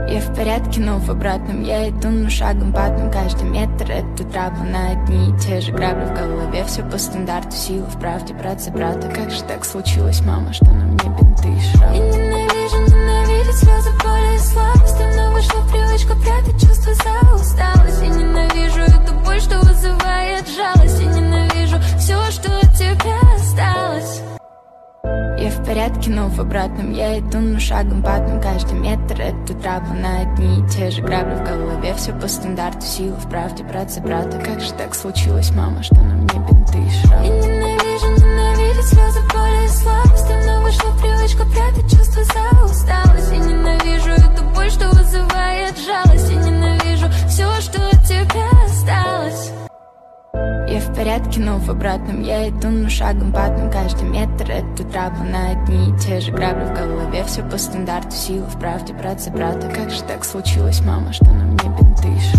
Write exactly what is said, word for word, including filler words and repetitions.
Я в порядке, но в обратном я иду, но шагом по одному. Каждый метр эту траву на одни и те же грабли в голове. Все по стандарту, сила в правде, братцы, брата. Как же так случилось, мама, что на мне бинты и шрамы? Я ненавижу ненавидеть слезы, боли и слабость. Давно вошла привычка прятать чувства за усталость. Я ненавижу эту боль, что вызывает жалость. Я ненавижу все, что от тебя осталось. Я в порядке, но в обратном я иду, но шагом по одному. Каждый метр эту траву на одни и те же грабли в голове. Все по стандарту, сила в правде, братцы, брата. Как же так случилось, мама, что на мне бинты и шрамы? Я ненавижу ненавидеть слезы, боли и слабость. Давно вошла привычка прятать чувства за усталость. Я ненавижу эту боль, что вызывает жалость. Я ненавижу все, что от тебя осталось. Я в порядке, но в обратном я иду, но шагом по одному. Каждый метр эту траву на одни и те же грабли в голове. Все по стандарту, сила в правде, братцы, брата. Как же так случилось, мама, что на мне бинты и шрамы?